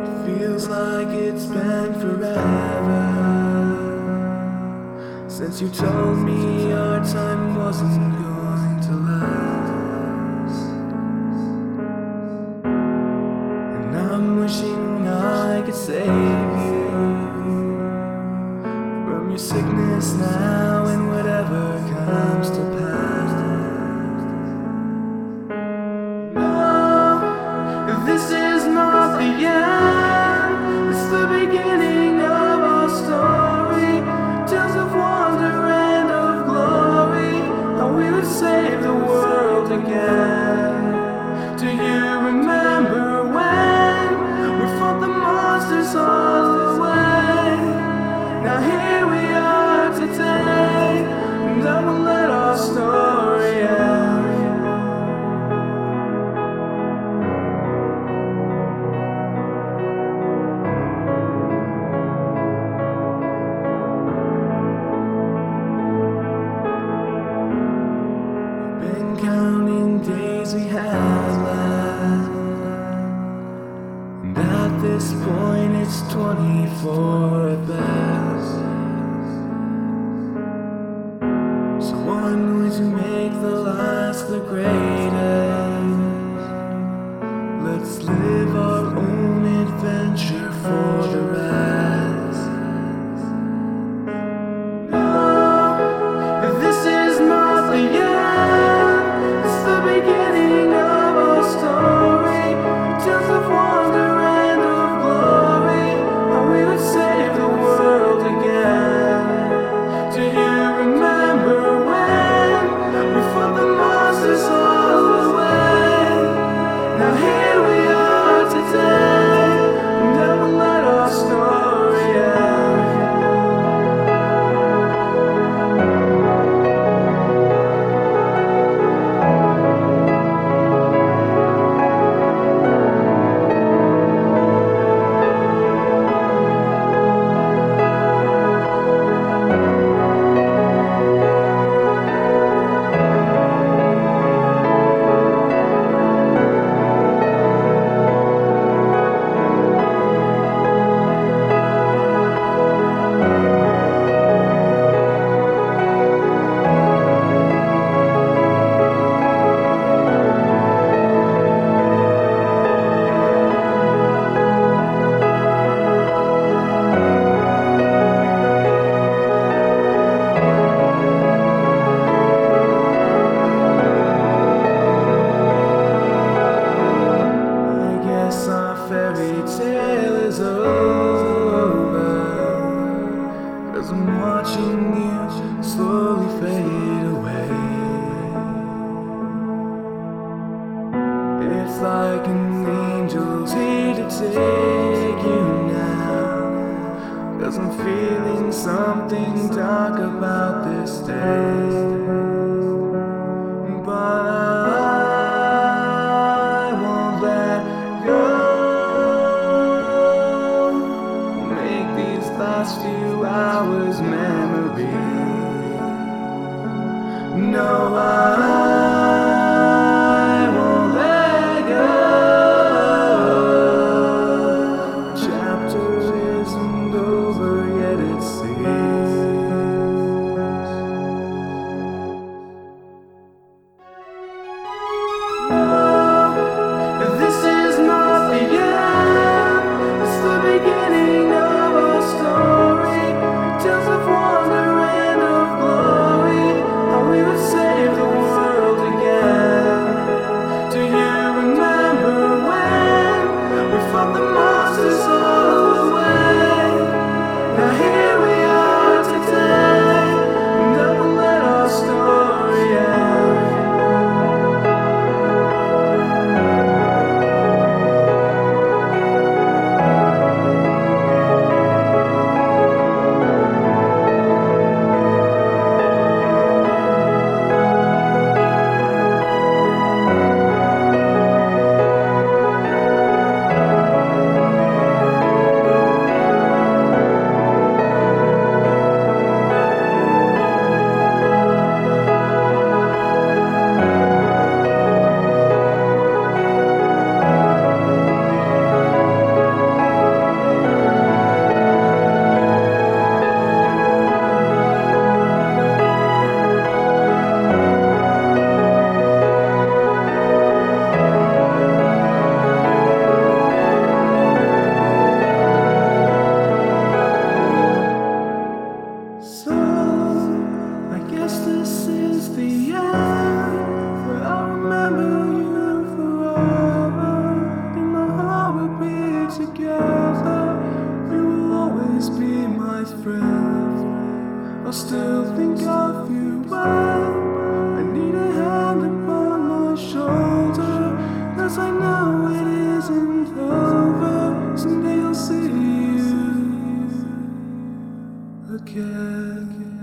Feels like it's been forever since you told me our time wasn't going to last. And I'm wishing I could save you from your sickness now and whatever comes to pass. No, this is not the end. It's the beginning of our story. Tales of wonder and of glory, how we would save the world again. Do you remember when we fought the monsters all away? Now here we are today, and I will let our story end. Counting days we had left, and at this point it's 24 at best. So I'm going to make the last the greatest. Let's live our own adventure for the rest. No, this is not the end. Beginning of our story, tales of wonder and of glory, how we would save the world again. Do you remember when we fought the monsters all away? Now here we are today, and I will let our story end. Fairy tale is over, 'cause I'm watching you slowly fade away. It's like an angel's here to take you now, 'cause I'm feeling something dark about this day. But I won't let go. Last few hours memory. No, I won't let go. The chapter isn't over yet, it seems. together. You will always be my friend. I still think of you well. I need a hand upon my shoulder, 'cause I know it isn't over. Someday I'll see you again.